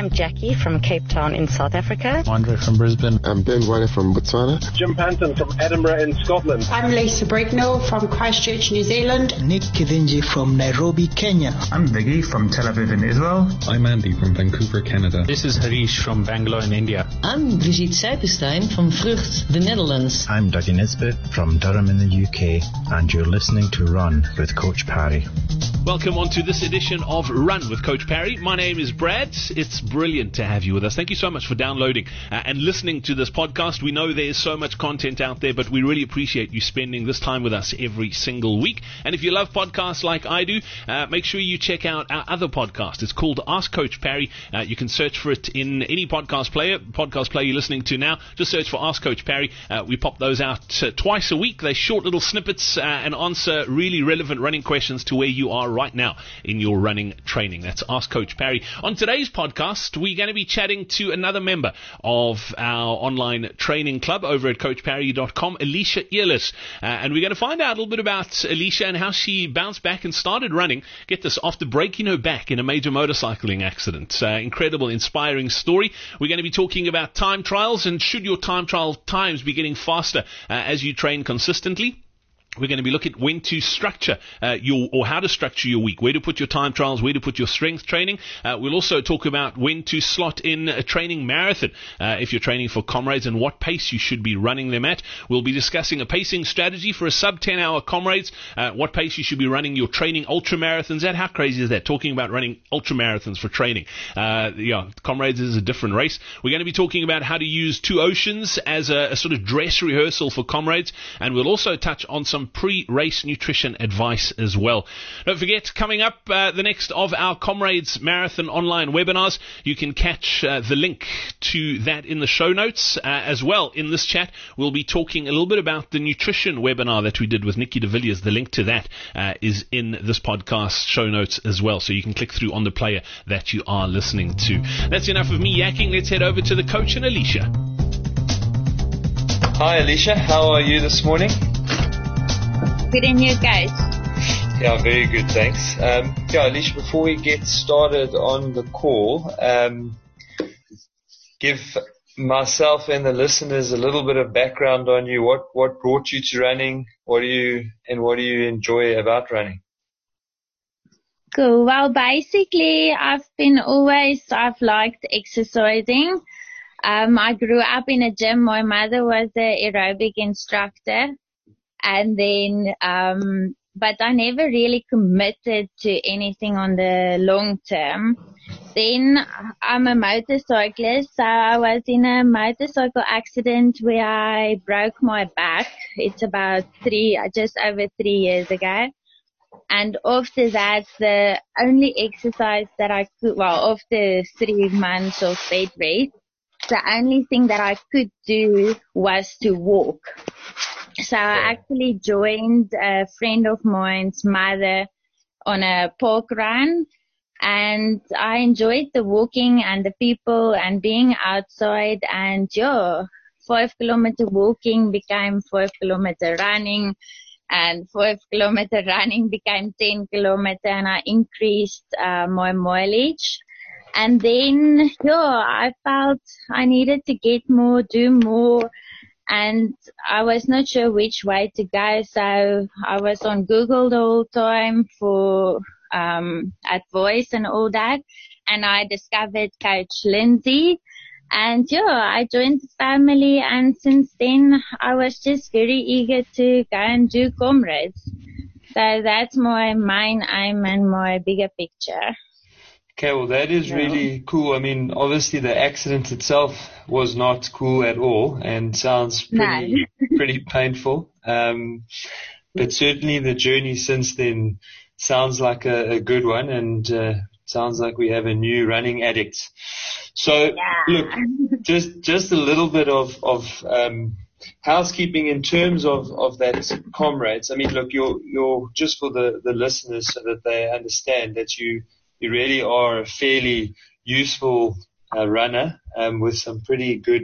I'm Jackie from Cape Town in South Africa. Andre from Brisbane. I'm Ben White from Botswana. Jim Panton from Edinburgh in Scotland. I'm Lisa Bricknell from Christchurch, New Zealand. Nick Kivinji from Nairobi, Kenya. I'm Viggy from Tel Aviv in Israel. I'm Andy from Vancouver, Canada. This is Harish from Bangalore in India. I'm Brigitte Seipenstein from Vrucht, the Netherlands. I'm Dougie Nisbet from Durham in the UK, and you're listening to Run with Coach Parry. Welcome on to this edition of Run with Coach Parry. My name is Brad. It's brilliant to have you with us. Thank you so much for downloading and listening to this podcast. We know there's so much content out there, but we really appreciate you spending this time with us every single week. And if you love podcasts like I do, make sure you check out our other podcast. It's called Ask Coach Parry. You can search for it in any podcast player you're listening to now. Just search for Ask Coach Parry. We pop those out twice a week. They're short little snippets and answer really relevant running questions to where you are right now in your running training. That's Ask Coach Parry. On today's podcast, we're going to be chatting to another member of our online training club over at CoachParry.com, Alicia Earless. And we're going to find out a little bit about Alicia and how she bounced back and started running. Get this, after breaking her back in a major motorcycling accident. Incredible, inspiring story. We're going to be talking about time trials and should your time trial times be getting faster as you train consistently. We're going to be looking at when to structure how to structure your week, where to put your time trials, where to put your strength training. We'll also talk about when to slot in a training marathon if you're training for comrades and what pace you should be running them at. We'll be discussing a pacing strategy for a sub 10-hour comrades, what pace you should be running your training ultra marathons at. How crazy is that? Talking about running ultra marathons for training. Comrades is a different race. We're going to be talking about how to use Two Oceans as a sort of dress rehearsal for comrades, and we'll also touch on some pre-race nutrition advice as well. Don't forget, coming up, the next of our Comrades Marathon online webinars. You can catch the link to that in the show notes. As well, in this chat, we'll be talking a little bit about the nutrition webinar that we did with Nikki de Villiers. The link to that is in this podcast show notes as well, so you can click through on the player that you are listening to. That's enough of me yakking. Let's head over to the coach and Alicia. Hi Alicia, how are you this morning? Good, and you guys? Yeah, very good, thanks. Alicia, before we get started on the call, give myself and the listeners a little bit of background on you. What brought you to running? What do you enjoy about running? Cool. Well, basically, I've liked exercising. I grew up in a gym. My mother was an aerobic instructor. And then, but I never really committed to anything on the long term. Then I'm a motorcyclist, so I was in a motorcycle accident where I broke my back. It's about just over 3 years ago. And after that, the only exercise that I could, after 3 months of bed rest, the only thing that I could do was to walk. So I actually joined a friend of mine's mother on a park run, and I enjoyed the walking and the people and being outside, and 5-kilometer walking became 5-kilometer running, and 5-kilometer running became 10-kilometer, and I increased my mileage. And then, I felt I needed to get more, do more. And I was not sure which way to go, so I was on Google the whole time for advice and all that. And I discovered Coach Lindsay. And I joined the family, and since then I was just very eager to go and do comrades. So that's my main aim and my bigger picture. Okay, well that is really cool. I mean, obviously the accident itself was not cool at all and sounds pretty painful. But certainly the journey since then sounds like a good one, and sounds like we have a new running addict. So look, just a little bit of housekeeping in terms of that comrades. I mean, look, you're just for the listeners so that they understand that you really are a fairly useful runner with some pretty good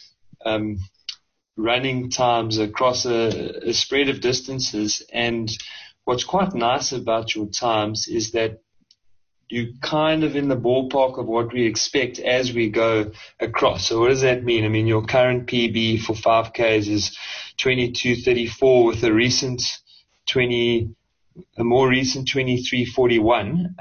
running times across a spread of distances. And what's quite nice about your times is that you're kind of in the ballpark of what we expect as we go across. So what does that mean? I mean, your current PB for 5Ks is 22:34 with a more recent 23:41.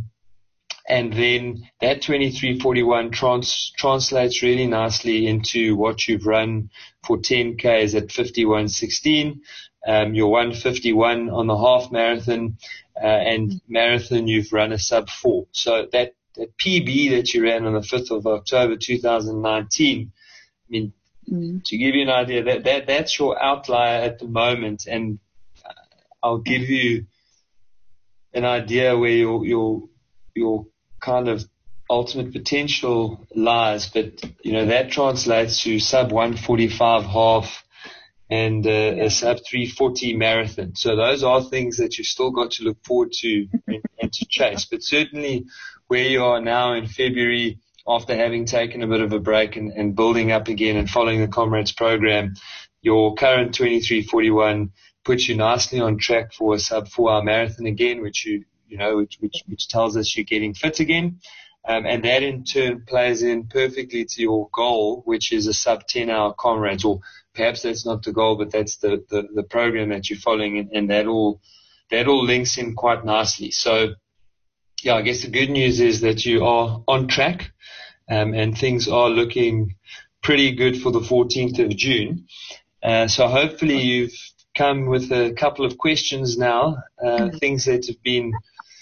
And then that 23:41 translates really nicely into what you've run for 10Ks at 51:16. Your 1:51 on the half marathon, and marathon you've run a sub 4. So that PB that you ran on the 5th of October 2019, I mean, to give you an idea, that's your outlier at the moment, and I'll give you an idea where your kind of ultimate potential lies, but that translates to sub 1:45 half and a sub 3:40 marathon. So those are things that you've still got to look forward to and to chase. But certainly where you are now in February, after having taken a bit of a break and building up again and following the Comrades program, your current 23:41 puts you nicely on track for a sub 4-hour marathon again, which which tells us you're getting fit again. And that in turn plays in perfectly to your goal, which is a sub 10-hour Comrades, or perhaps that's not the goal, but that's the program that you're following, and that all links in quite nicely. So, yeah, I guess the good news is that you are on track, and things are looking pretty good for the 14th of June. So hopefully you've come with a couple of questions now, things you've been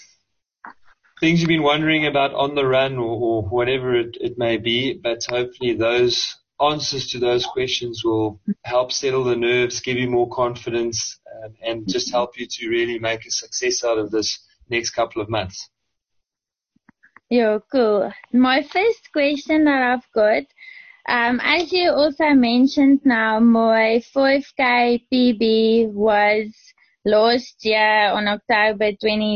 wondering about on the run or whatever it may be, but hopefully those answers to those questions will help settle the nerves, give you more confidence, and just help you to really make a success out of this next couple of months. Yeah, cool. My first question that I've got, as you also mentioned now, my 5K PB was last year on October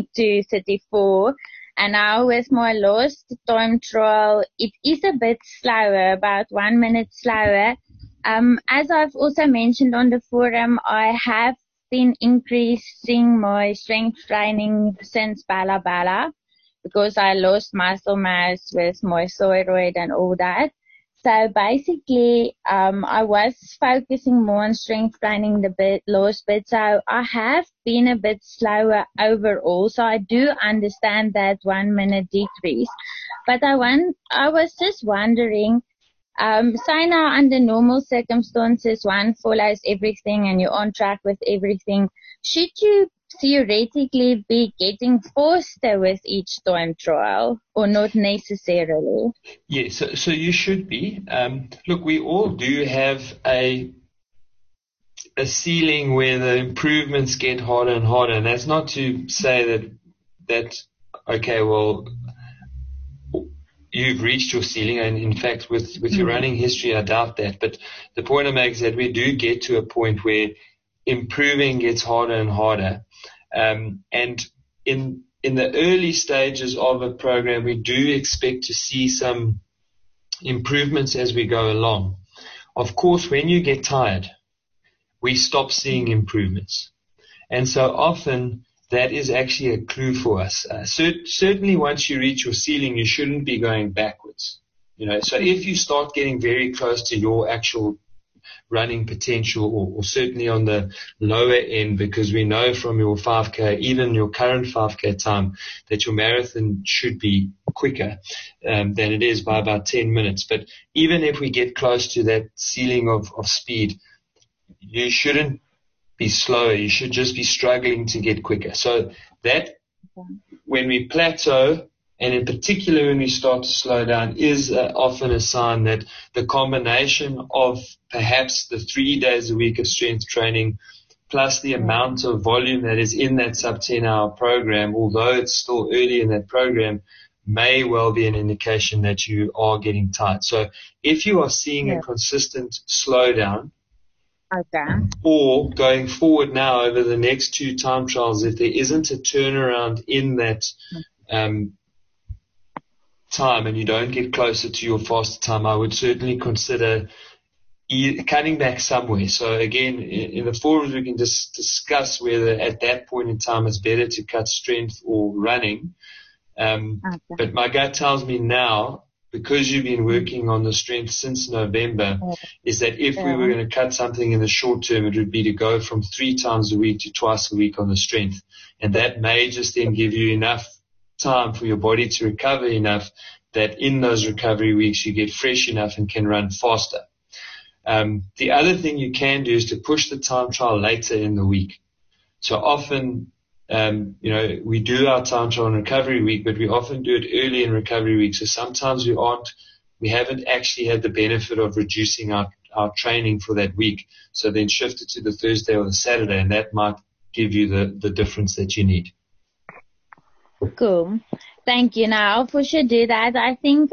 22:34. And now with my last time trial, it is a bit slower, about 1 minute slower. As I've also mentioned on the forum, I have been increasing my strength training since Bala Bala because I lost muscle mass with my thyroid and all that. So basically, I was focusing more on strength training the last bit. So I have been a bit slower overall. So I do understand that 1 minute decrease. But I was just wondering, say now under normal circumstances, one follows everything and you're on track with everything. Should you theoretically be getting faster with each time trial or not necessarily? Yes, so you should be. Look, we all do have a ceiling where the improvements get harder and harder, and that's not to say that okay, well, you've reached your ceiling, and in fact with your running history I doubt that, but the point I make is that we do get to a point where improving gets harder and harder. And in the early stages of a program, we do expect to see some improvements as we go along. Of course, when you get tired, we stop seeing improvements. And so often that is actually a clue for us. Certainly once you reach your ceiling, you shouldn't be going backwards. So if you start getting very close to your actual running potential, or certainly on the lower end, because we know from your 5K, even your current 5K time, that your marathon should be quicker than it is by about 10 minutes. But even if we get close to that ceiling of speed, you shouldn't be slower. You should just be struggling to get quicker. So that when we plateau, and in particular when we start to slow down, is often a sign that the combination of perhaps the 3 days a week of strength training plus the amount of volume that is in that sub 10-hour program, although it's still early in that program, may well be an indication that you are getting tired. So if you are seeing a consistent slowdown, or going forward now over the next 2 time trials, if there isn't a turnaround in that time and you don't get closer to your faster time, I would certainly consider cutting back somewhere. So again, in the forums we can just discuss whether at that point in time it's better to cut strength or running. But my gut tells me now, because you've been working on the strength since November, is that if we were going to cut something in the short term, it would be to go from 3 times a week to twice a week on the strength. And that may just then give you enough time for your body to recover enough that in those recovery weeks you get fresh enough and can run faster. The other thing you can do is to push the time trial later in the week. So often, we do our time trial in recovery week, but we often do it early in recovery week. So sometimes we haven't actually had the benefit of reducing our training for that week. So then shift it to the Thursday or the Saturday, and that might give you the difference that you need. Cool. Thank you. Now, I'll for sure do that. I think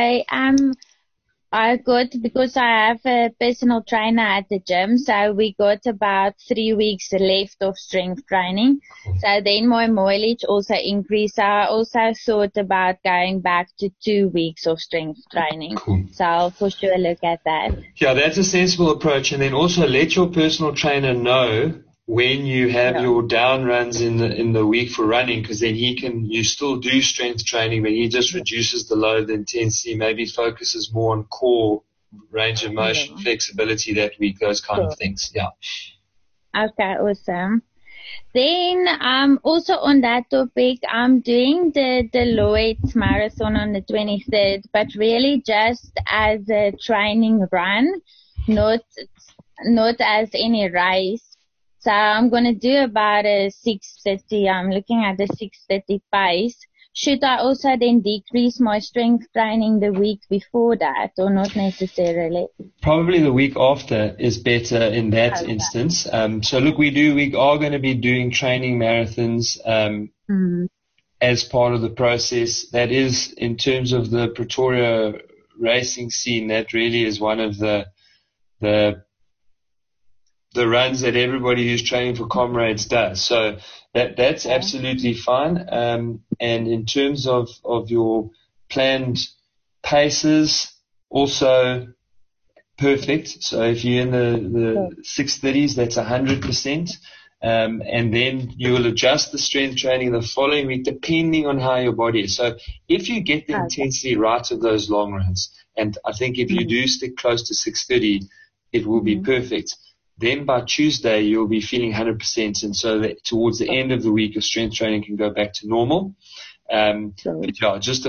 because I have a personal trainer at the gym, so we got about 3 weeks left of strength training. So then my mileage also increased. I also thought about going back to 2 weeks of strength training. Cool. So I'll for sure look at that. Yeah, that's a sensible approach. And then also let your personal trainer know when you have your down runs in the week for running, because then you still do strength training, but he just reduces the load, the intensity, maybe focuses more on core range of motion, flexibility that week, those kind of things. Yeah. Okay, awesome. Then also on that topic, I'm doing the Deloitte Marathon on the 23rd, but really just as a training run, not as any race. So I'm going to do about a 6:30. I'm looking at the 6:30 pace. Should I also then decrease my strength training the week before that, or not necessarily? Probably the week after is better in that instance. So look, we are going to be doing training marathons as part of the process. That is, in terms of the Pretoria racing scene, that really is one of the runs that everybody who's training for Comrades does. So that's absolutely fine. And in terms of your planned paces, also perfect. So if you're in the 6:30s, that's 100%. And then you will adjust the strength training the following week depending on how your body is. So if you get the intensity right of those long runs, and I think if you do stick close to 6:30, it will be perfect. Then by Tuesday, you'll be feeling 100%. And so that towards the end of the week, your strength training can go back to normal. But yeah, just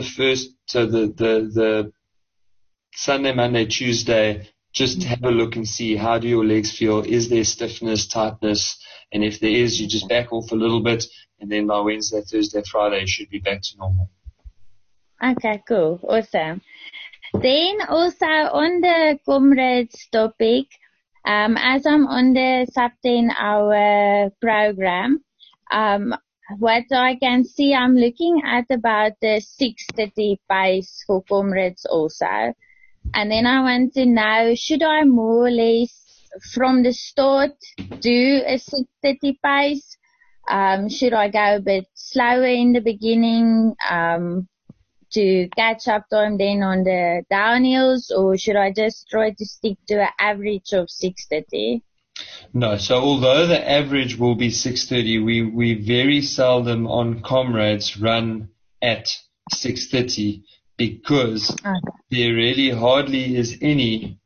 the Sunday, Monday, Tuesday, just have a look and see how do your legs feel. Is there stiffness, tightness? And if there is, you just back off a little bit. And then by Wednesday, Thursday, Friday, you should be back to normal. Okay, cool. Awesome. Then also on the Comrades topic, as I'm on the sub 10 hour program, what I can see, I'm looking at about the 6:30 pace for Comrades also. And then I want to know, should I more or less from the start do a 6:30 pace? Should I go a bit slower in the beginning, to catch up time then on the downhills, or should I just try to stick to an average of 6:30? No, so although the average will be 6:30, we very seldom on Comrades run at 6:30 because there really hardly is any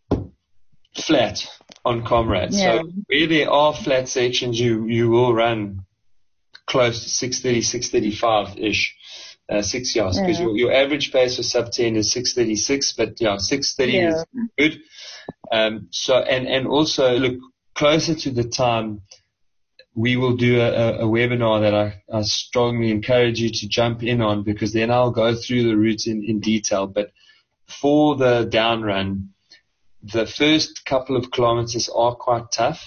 flat on Comrades. Yeah. So where there are flat sections, you will run close to 6:30, 6:35-ish. 6 yards, because your average pace for sub 10 is 6:36, but 6:30 is good. So and also look closer to the time, we will do a webinar that I strongly encourage you to jump in on, because then I'll go through the route in detail. But for the down run, the first couple of kilometers are quite tough.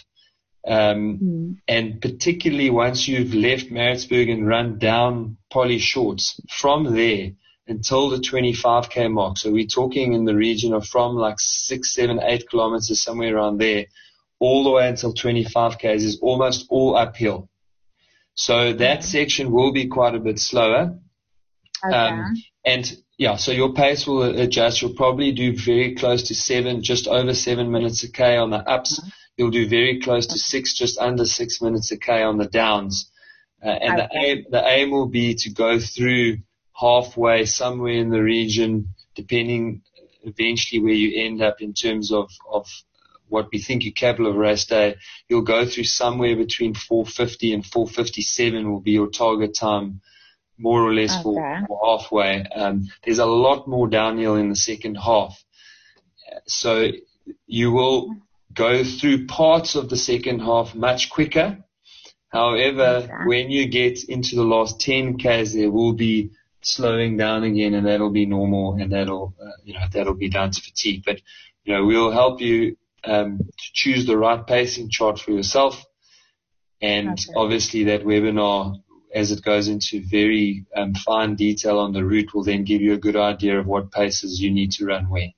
And particularly once you've left Maritzburg and run down Polly Shorts, from there until the 25k mark. So we're talking in the region of from like 6, 7, 8 kilometers, somewhere around there, all the way until 25k's is almost all uphill. So that section will be quite a bit slower. So your pace will adjust. You'll probably do very close to just over 7 minutes a K on the ups. You'll do very close to 6, just under 6 minutes a K on the downs. And the aim will be to go through halfway, somewhere in the region, depending eventually where you end up in terms of what we think your capital of race day. You'll go through somewhere between 4:50 and 4:57 will be your target time, more or less for halfway. There's a lot more downhill in the second half. So you will go through parts of the second half much quicker. However, when you get into the last 10 Ks, there will be slowing down again, and that'll be normal, and that'll be down to fatigue. But, we'll help you to choose the right pacing chart for yourself. And obviously that webinar, as it goes into very fine detail on the route, will then give you a good idea of what paces you need to run where.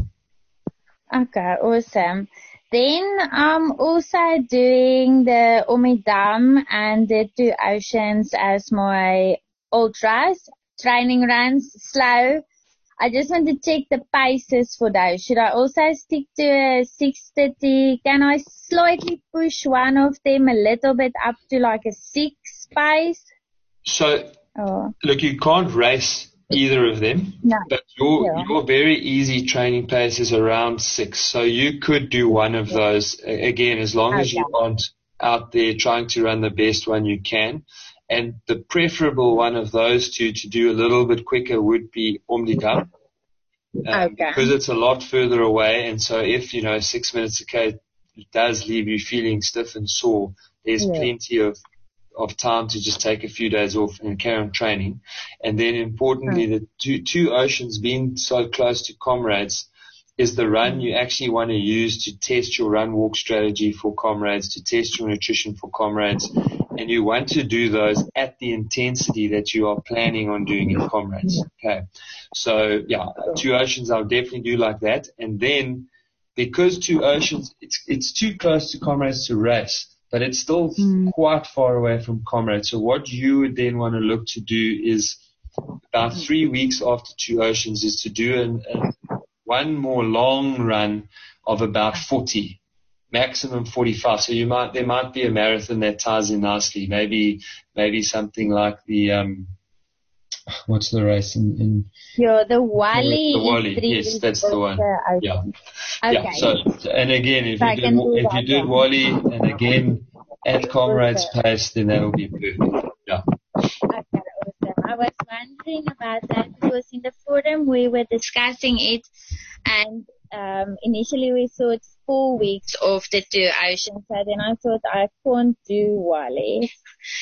Okay, awesome. Then I'm also doing the Omidam and the Two Oceans as my ultras, training runs, slow. I just want to check the paces for those. Should I also stick to a 6:30? Can I slightly push one of them a little bit up to like a 6 pace? So, look, you can't race either of them, but your very easy training pace is around 6. So you could do one of those, again, as long as you aren't out there trying to run the best one you can. And the preferable one of those two to do a little bit quicker would be Omdikam, because it's a lot further away. And so if, 6 minutes a K does leave you feeling stiff and sore, there's plenty of time to just take a few days off and carry on training. And then importantly, the Two Oceans being so close to Comrades is the run you actually want to use to test your run-walk strategy for Comrades, to test your nutrition for Comrades. And you want to do those at the intensity that you are planning on doing in Comrades. Okay. So, Two Oceans I'll definitely do like that. And then, because Two Oceans, it's too close to Comrades to race, but it's still quite far away from Comrades. So what you would then want to look to do is about 3 weeks after Two Oceans is to do one more long run of about 40, maximum 45. So there might be a marathon that ties in nicely. Maybe something like the, what's the race in the Wally. The Wally, yes, that's the one. Yeah. Okay. Yeah. So, and again, if you did Wally and again at Comrades pace, then that'll be perfect. Yeah. Okay, awesome. I was wondering about that because in the forum we were discussing it, and initially we thought 4 weeks of the Two Oceans, so then I thought I can't do Wally.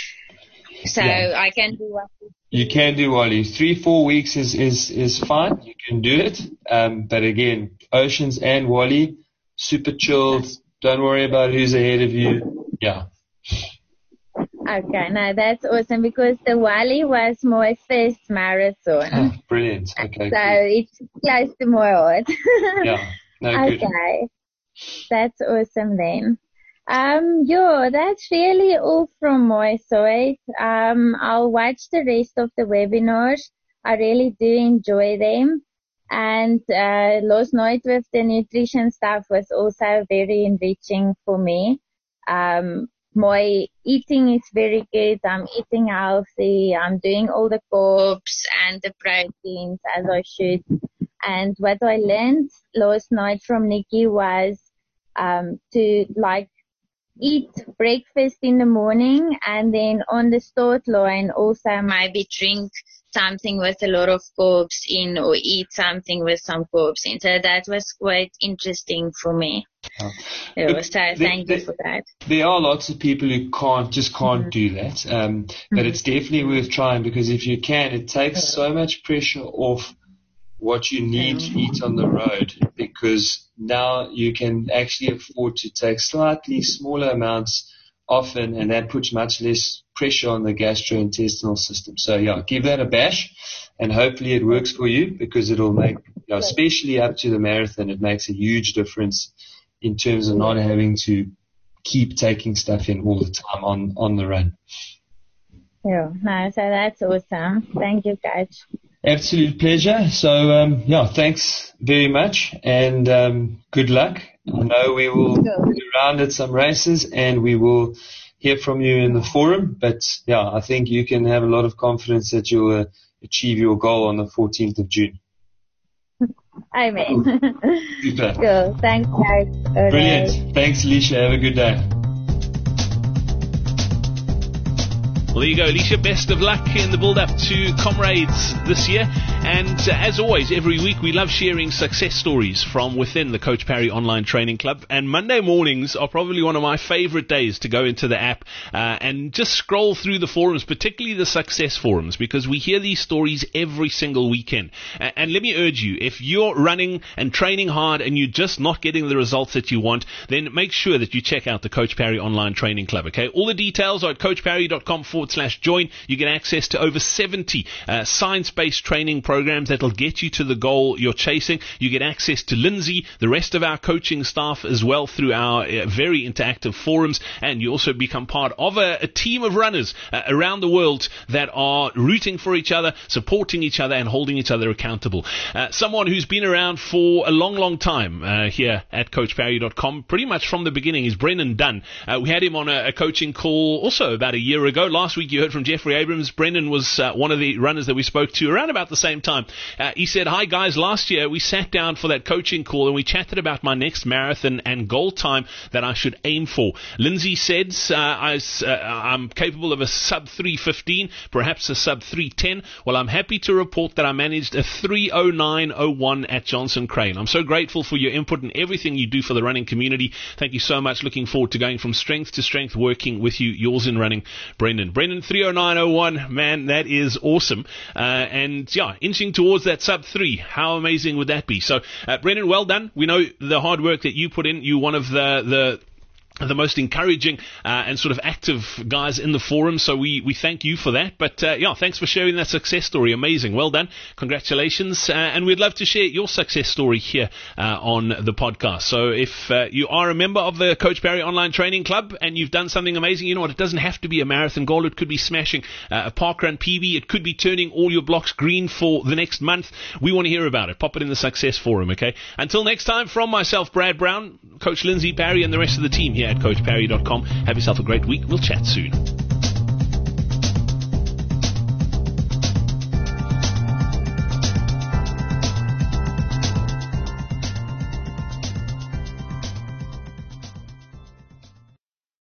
So I can do Wally. You can do Wally. 3-4 weeks is fine. You can do it. But again, Oceans and Wally, super chilled. Don't worry about who's ahead of you. Yeah. Okay, no, that's awesome because the Wally was my first marathon. Oh, brilliant. Okay. So it's close to my heart. Yeah. No, good. Okay. That's awesome then. That's really all from my side. I'll watch the rest of the webinars. I really do enjoy them. And last night with the nutrition stuff was also very enriching for me. My eating is very good. I'm eating healthy. I'm doing all the carbs and the proteins as I should. And what I learned last night from Nikki was to eat breakfast in the morning and then on the start line also maybe drink something with a lot of carbs in or eat something with some carbs in. So that was quite interesting for me. So thank you for that. There are lots of people who can't do that. But it's definitely worth trying because if you can, it takes so much pressure off what you need to eat on the road because now you can actually afford to take slightly smaller amounts often and that puts much less pressure on the gastrointestinal system. So give that a bash and hopefully it works for you because it'll make, especially up to the marathon, it makes a huge difference in terms of not having to keep taking stuff in all the time on the run. Yeah, no, so that's awesome. Thank you, Coach. Absolute pleasure. So, thanks very much and good luck. I know we will be around at some races and we will hear from you in the forum. But yeah, I think you can have a lot of confidence that you'll achieve your goal on the 14th of June. Amen. Super. Cool. Thanks, guys. Brilliant. Right. Thanks, Alicia. Have a good day. Well, there you go, Alicia. Best of luck in the build-up to Comrades this year. And as always, every week we love sharing success stories from within the Coach Parry Online Training Club. And Monday mornings are probably one of my favorite days to go into the app and just scroll through the forums, particularly the success forums, because we hear these stories every single weekend. And let me urge you, if you're running and training hard and you're just not getting the results that you want, then make sure that you check out the Coach Parry Online Training Club. Okay, all the details are at coachparry.com/join. You get access to over 70 science-based training programs that'll get you to the goal you're chasing. You get access to Lindsay, the rest of our coaching staff as well through our very interactive forums, and you also become part of a team of runners around the world that are rooting for each other, supporting each other, and holding each other accountable. Someone who's been around for a long time here at coachparry.com, pretty much from the beginning, is Brendan Dunn. We had him on a coaching call also about a year ago. Last week you heard from Jeffrey Abrams. Brendan was one of the runners that we spoke to around about the same time. He said, "Hi guys, last year we sat down for that coaching call and we chatted about my next marathon and goal time that I should aim for. Lindsay said I'm capable of a sub 3:15, perhaps a sub 3:10. Well, I'm happy to report that I managed a 3:09:01 at Johnson Crane. I'm so grateful for your input and everything you do for the running community. Thank you so much. Looking forward to going from strength to strength working with you. Yours in running, Brendan." Brendan, 3:09:01, man, that is awesome. And yeah, inching towards that sub 3. How amazing would that be? So, Brendan, well done. We know the hard work that you put in. You're one of the most encouraging and sort of active guys in the forum, so we thank you for that. But yeah, thanks for sharing that success story. Amazing. Well done. Congratulations. And we'd love to share your success story here on the podcast. So if you are a member of the Coach Parry Online Training Club and you've done something amazing, you know what, it doesn't have to be a marathon goal. It could be smashing a parkrun PB. It could be turning all your blocks green for the next month. We want to hear about it. Pop it in the success forum, okay? Until next time, from myself, Brad Brown, Coach Lindsay Parry, and the rest of the team here at coachparry.com. Have yourself a great week. We'll chat soon.